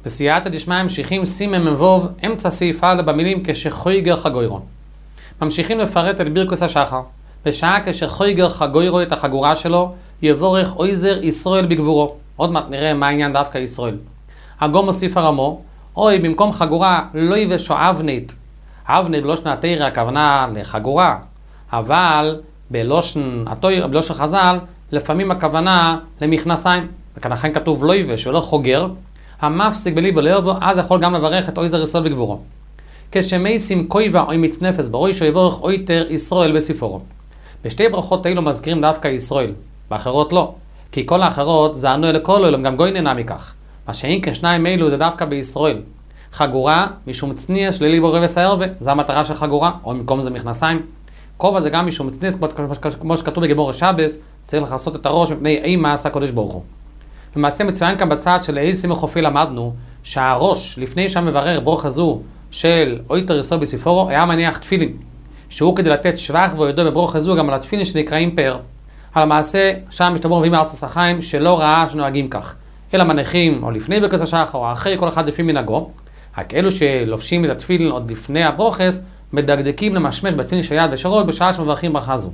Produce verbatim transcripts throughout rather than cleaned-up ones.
בסייעתא דשמיא ממשיכים סימן מבוב אמצע סעיף א' במילים כשחויגר חגוירו. ממשיכים לפרט את ברכות השחר. בשעה כשחויגר חגוירו את החגורה שלו, יבורך עוזר ישראל בגבורו. עוד מעט נראה מה העניין דווקא ישראל. הגום מוסיף הרמו, אוי במקום חגורה לא יבשו אבנית. אבנית בלושן התורה הכוונה לחגורה, אבל בלושן התורה, בלושן חז"ל, לפעמים הכוונה למכנסיים. וכאן אכן כתוב לא יבש ולא חוגר, המפסיק בליבו לאהובו, אז יכול גם לברך את עוזר ישראל בגבורו. כשמייסים קויבה או מיץ נפש בראשו יבורך עויתר ישראל בספרו. בשתי ברכות האלו מזכירים דווקא ישראל, באחרות לא. כי כל האחרות זה ענו אלה כל אלה, גם גוי נהנה מכך. מה שאין כשניים אלו זה דווקא בישראל. חגורה משום צניע שלילי בו רבס הערווה, זה המטרה של חגורה, או במקום זה מכנסיים. כובע זה גם משום צניע, כמו שכתוב בגמור השבס, צריך לחסות את הראש מפני אי מעשה הקודש ברוך הוא. למעשה מצוין כאן בצד של אי סימך חופי למדנו, שהראש, לפני שהמברר ברוך הזו של עויתר ישראל בספרו, היה מניח תפילין. שהוא כדי לתת שבח ויודו בברוך הזו גם על התפילין שנקראים פאר. על המעשה, שם משתבר מביאים מארץ השחיים שלא ראה שנוהגים כך. אלא מניחים או לפני ברכות השחר או אחרי כל אחד לפי מנהגו. רק אלו שלובשים את התפילין עוד לפני הברוכס, מדקדקים למשמש בתפילין של יד ושרות בשעה שמברכים ברכה זו.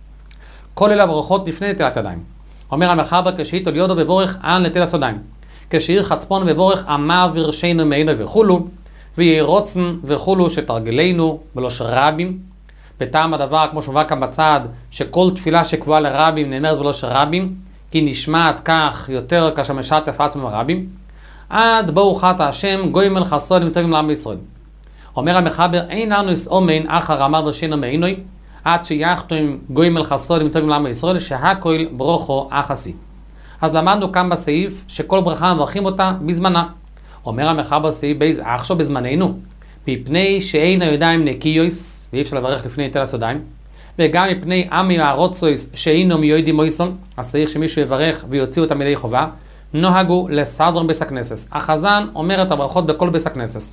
כל אלה הברכות לפני נטילת ידיים. אומר המחבר כשייטול יודו ובורך אן נטילת ידיים. כשעיר חצפון ובורך אמר ורשנו מעינו וכולו, ויהי רוצן וכולו שתרגלנו ולא שרבים. בטעם הדבר, כמו שמובא כאן בצד, שכל תפילה שקבועה לרבים נאמרת בלא שרבים, כי נשמעת כך יותר כאשר משתף עצמם הרבים. עד בואו חטא השם גוימל חסוד וטובים לעם בישראל. אומר המחבר, אין לנו יסעומן אחר אמר ורשנו מעינו, עד שיחתו עם גוימל חסוד וטובים לעם בישראל, שהכל ברוכו אחסי. אז למדנו כאן בסעיף שכל ברכה מברכים אותה בזמנה. אומר המחבר בסעיף בייז אחשו בזמננו, מפני שאין הידיים נקיוס, ואי אפשר לברך לפני נטילת ידיים, וגם מפני עמי הרוצויס שאינו מיועדים מויסון, אז צריך שמישהו יברך ויוציאו אותם מידי חובה, נוהגו לסדרון בית הכנסת. החזן אומר את הברכות בכל בית הכנסת.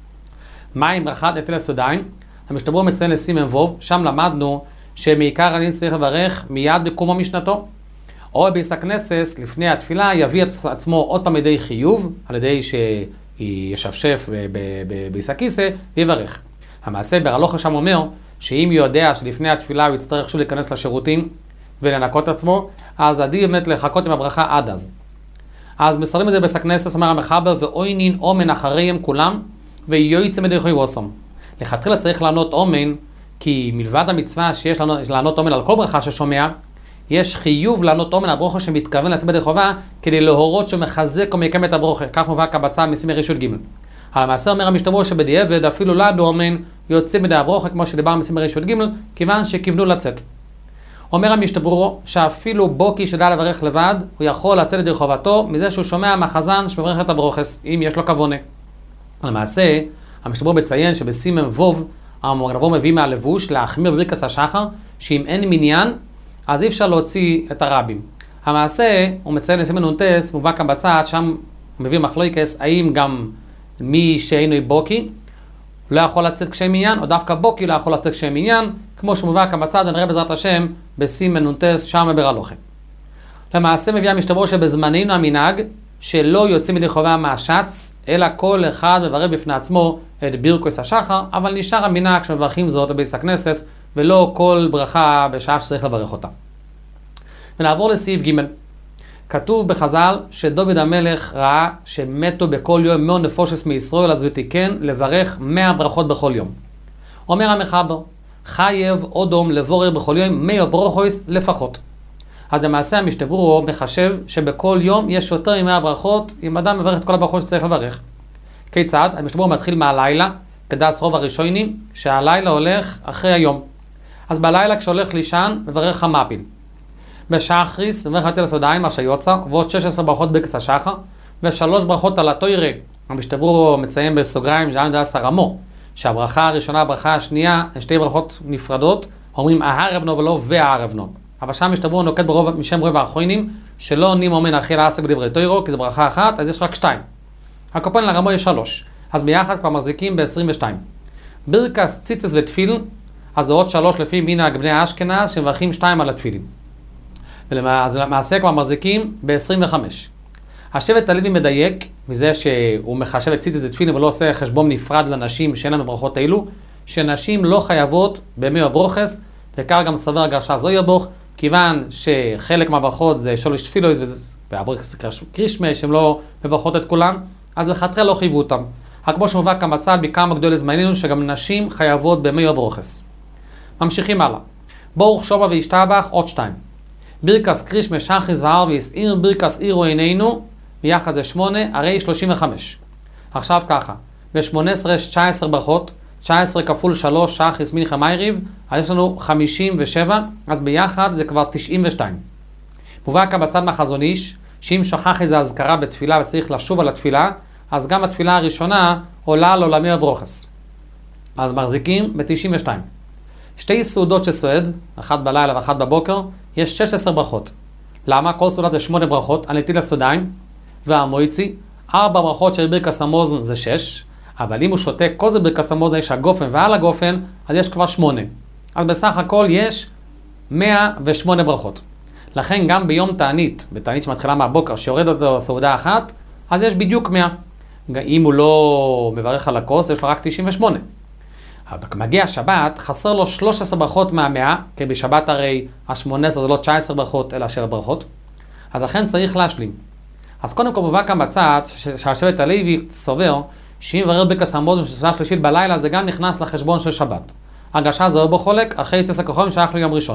מה עם ברכת נטילת ידיים? המשתברור מציין לסימן ווב, שם למדנו שמעיקר הדין צריך לברך מיד בקומו משנתו, או בבית הכנסת לפני התפילה יביא את עצמו עוד פעם ידי חיוב, על ידי שישפשף בבית הכיסא ויברך. המעשה בהלכה שם אומר שאם יודע שלפני התפילה הוא יצטרך שוב להיכנס לשירותים ולנקות עצמו, אז עדיף באמת לחכות עם הברכה עד אז. אז מסרים את זה בבית הכנסת, אומר המחבר, ואוינין אומן אחריהם כולם, ויועצם ידי חוי ווסום. לכתחילה צריך לענות אומן, כי מלבד המצווה שיש לענות, לענות אומן על כל ברכה ששומע, יש חיוב לענות אומן הברוכה שמתכוון לצאת ידי חובה, כדי להורות שהוא מחזק ומקיים את הברוכה. כך מובא כבצע מסימי רשות ג'. על המעשה אומר המשתברור שבדיעבד אפילו לא באומן יוצא מדי הברוכה, כמו שדיבר מסימי רשות ג', כיוון שכיוונו לצאת. אומר המשתברור שאפילו בוקי שדע לברך לבד, הוא יכול לצאת ידי חובתו מזה שהוא שומע מחזן שמברך את הברוכס, אם יש לו כוונה. על המעשה, המשתברור בציין שבסימן ווב, המוגרבו מביא מהלבוש להחמיר בברכת השחר, שאם אין מניין, אז אי אפשר להוציא את הרבים. המעשה, הוא מציין לסימן נונטס, מובא כאן בצד, שם הוא מביא מחלוקס, האם גם מי שאינו בוקי, לא יכול לצאת כשם עניין, או דווקא בוקי לא יכול לצאת כשם עניין, כמו שמובא כאן בצד, נראה בעזרת השם, בסימן נונטס, שם ברלוכה. למעשה מביא המשתברור שבזמננו המנהג, שלא יוצאים ידי חובה מהשץ, אלא כל אחד מברך בפני עצמו את ברכות השחר, אבל נשאר המנהג שמברכים זאת בבית הכנסת, ולא כל ברכה בשעה שצריך לברך אותה. ונעבור לסעיף ג'. כתוב בחז"ל שדוד המלך ראה שמתו בכל יום מאה נפושס מישראל, אז ותיקן לברך מאה ברכות בכל יום. אומר המחבר, חייב אודום לבורר בכל יום מאה ברכות לפחות. אז למעשה המשתברור מחשב שבכל יום יש יותר ממאה ברכות, אם אדם מברך את כל הברכות שצריך לברך. כיצד? המשתברור מתחיל מהלילה, כדס רוב הראשונים, שהלילה הולך אחרי היום. אז בלילה כשהולך לישן, מברך המפיל. בשחריס, מברך נטילת ידיים, מה שיוצא, ועוד שש עשרה ברכות ברכת השחר, ושלוש ברכות על התורה. המשתברור מציין בסוגריים, זה דס הרמו, שהברכה הראשונה, הברכה השנייה, שתי ברכות נפרדות, אומרים הערבנו ולא והערבנו. אבל שם המשתברור נוקט ברוב משם רוב האחרונים, שלא עונים אומן אחי לעסק בדברי תוירו, כי זה ברכה אחת, אז יש רק שתיים. הקופון לרמו יש שלוש, אז ביחד כבר מחזיקים ב-עשרים ושתיים. ברכס ציצס ותפיל, אז זה עוד שלוש לפי מנהג בני אשכנז, שמברכים שתיים על התפילים. אז למעשה כבר מחזיקים ב-עשרים וחמש. השבט הלוי מדייק מזה שהוא מחשב את ציציס ותפילין ולא עושה חשבון נפרד לנשים שאין לנו ברכות אלו, שנשים לא חייבות בימי הברוכס, וכך גם סבר הגרשה זוירבוך, כיוון שחלק מהברכות זה שולש תפילויס והברוכס קרישמה, שהן לא מברכות את כולם, אז לכתחילה לא חייבו אותם. כמו שמובא כאן בצד מכמה גדולי זמנינו שגם נשים חייבות בימי הברוכס. ממשיכים הלאה. ברוך שומע וישתבח עוד שתיים. ברכס קרישמה שחריס וערביס עיר ברכס עירו עינינו, ביחד זה שמונה, הרי שלושים וחמש. עכשיו ככה, ב-שמונה עשרה יש תשע עשרה ברכות, תשע עשרה כפול שלוש שחריס מנחה מייריב, אז יש לנו חמישים ושבע, אז ביחד זה כבר תשעים ושתיים. מובא כאן בצד מהחזון איש, שאם שכח איזו הזכרה בתפילה וצריך לשוב על התפילה, אז גם התפילה הראשונה עולה על עולמי הברוכס. אז מחזיקים ב-תשעים ושתיים. שתי סעודות שסועד, אחת בלילה ואחת בבוקר, יש שש עשרה ברכות. למה? כל סעודה זה שמונה ברכות, הנטיל הסודיים והמויצי, ארבע ברכות של ברכס המאזן זה שש, אבל אם הוא שותה כל זה ברכס המאזן יש הגופן ועל הגופן, אז יש כבר שמונה. אז בסך הכל יש מאה ושמונה ברכות. לכן גם ביום תענית, בתענית שמתחילה מהבוקר, שיורד אותו סעודה אחת, אז יש בדיוק מאה. אם הוא לא מברך על הכוס, יש לו רק תשעים ושמונה. אבל מגיע השבת, חסר לו שלוש עשרה ברכות מהמאה, כי בשבת הרי ה-שמונה עשרה זה לא תשע עשרה ברכות, אלא שבע ברכות. אז לכן צריך להשלים. אז קודם כל מובא כאן בצד, שהשבט הלוי סובר, שאם מברר ברכס המאזן של סעודה שלישית בלילה, זה גם נכנס לחשבון של שבת. הגרשה זוהרבוך חולק, אחרי צאת הכוכבים שייך ליום ראשון.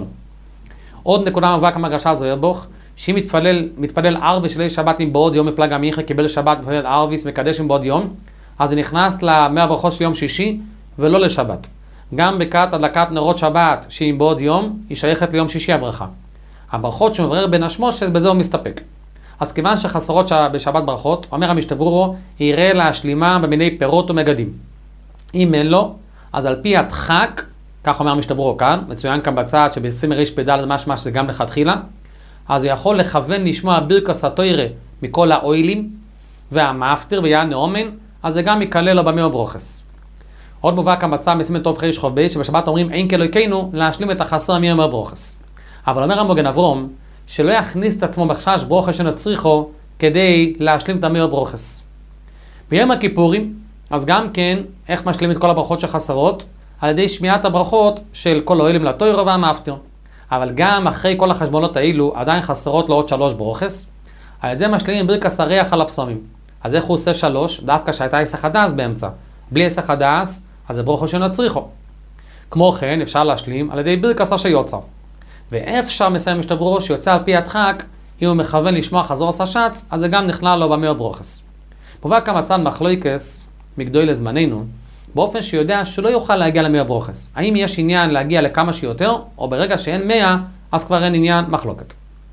עוד נקודה מובא כאן הגרשה זוהרבוך, שאם מתפלל, מתפלל ערבי של שבת עם בעוד יום מפלג עמיכה, קיבל שבת מתפלל ערביס, מקדש עם בעוד יום, אז זה נכנס למאה ברכות של יום שישי, ולא לשבת. גם בקעת הדלקת נרות שבת, שהיא בעוד יום, היא שייכת ליום שישי הברכה. הברכות שמברר בין השמושת, בזה הוא מסתפק. אז כיוון שחסרות בשבת ברכות, אומר המשתברורו, יראה להשלימה במיני פירות ומגדים. אם אין לו, אז על פי הדחק, כך אומר המשתברורו כאן, מצוין כאן בצד שבסימר ריש פדל משמע שזה גם לכתחילה, אז הוא יכול לכוון לשמוע ברכס התוירה מכל האוילים והמאפטר ויען נאומן, אז זה גם יקלל לו בימי הברוכס. עוד מובא כאן בצד מסימן טוב חיש חוב בייס, שבשבת אומרים אין כאלוהינו להשלים את החסר מימי הברוכס. אבל אומר המוגן אברום, שלא יכניס את עצמו בחשש ברוכס שנצריכו כדי להשלים את ימי הברוכס. ביום הכיפורים, אז גם כן, איך משלים את כל הברכות שחסרות? על ידי שמיעת הברכות של כל האוילים לתוירה והמאפטר. אבל גם אחרי כל החשבונות האלו, עדיין חסרות לו עוד שלוש ברוכס. על זה משלימים ברכס הריח על הפסמים. אז איך הוא עושה שלוש? דווקא שהייתה היסח הדס באמצע. בלי היסח הדס, אז זה ברוכס שנצריכו. כמו כן, אפשר להשלים על ידי ברכס אשר יוצא. ואפשר מסיים משתברו שיוצא על פי הדחק, אם הוא מכוון לשמוע חזור הסשץ, אז זה גם נכלל לו במאה ברוכס. מובא כאן מצד מחלוקס מגדוי לזמננו, באופן שיודע שלא יוכל להגיע למאה ברוכס. האם יש עניין להגיע לכמה שיותר, או ברגע שאין מאה, אז כבר אין עניין מחלוקת.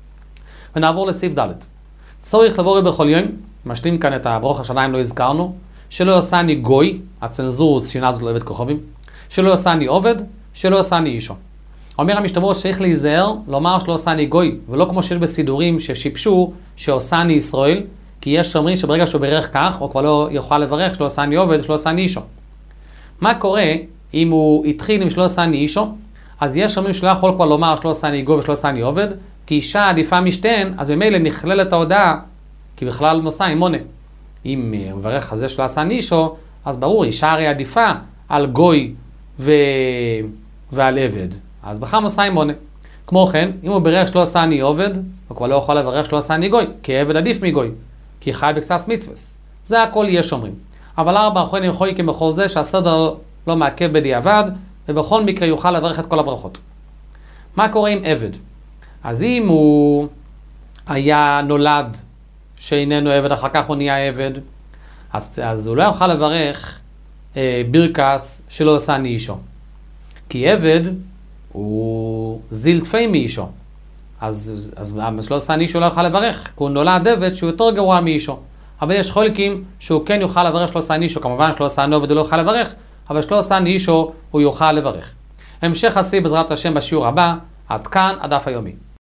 ונעבור לסעיף ד'. צורך לבוא בכל יום, משלים כאן את הברוכס שעדיין לא הזכרנו, שלא יעשני גוי, הצנזור שינה זאת לא עובד כוכבים, שלא יעשני עובד, שלא יעשני אישו. אומר המשתברו שצריך להיזהר, לומר שלא עשני גוי, ולא כמו שיש בסידורים ששיפשו שעושני ישראל, כי יש שאומרים שברגע שהוא ברך כך, הוא כבר לא יוכל לברך שלא עשני עובד, שלא עשני אישו. מה קורה אם הוא התחיל עם שלא עשני אישו? אז יש שאומרים שלא יכול כבר לומר שלא עשני גוי ושלא עשני עובד, כי אישה עדיפה משתיהן, אז במילא נכללת ההודעה, כי בכלל נוסע עם מונה. אם הוא מברך על זה שלא עשני אישו, אז ברור, אישה הרי עדיפה על גוי ו... ועל עבד. אז בכלל נוסע עם מונה. כמו כן, אם הוא ברך שלא עשני עובד, הוא כבר לא יכול לברך שלא עשני גוי, כי עבד עדיף מגוי, כי חי בקצת מצווס. זה הכל יש אומרים. אבל ארבע אחרונים חויקים בכל זה שהסדר לא מעכב בדיעבד, ובכל מקרה יוכל לברך את כל הברכות. מה קורה עם עבד? אז אם הוא היה נולד שאיננו עבד, אחר כך הוא נהיה עבד, אז, אז הוא לא יוכל לברך אה, ברכס שלא עשני אישו. כי עבד הוא זיל תפי מאישו. אז, אז, אז שלא עשני אישו לא יוכל לברך, כי הוא נולד עבד שהוא יותר גרוע מאישו. אבל יש חולקים שהוא כן יוכל לברך שלא עשני אישו, כמובן שלא עשני עובד הוא לא יוכל לברך, אבל שלא עשני אישו הוא יוכל לברך. המשך עשי בעזרת השם בשיעור הבא, עד כאן הדף היומי.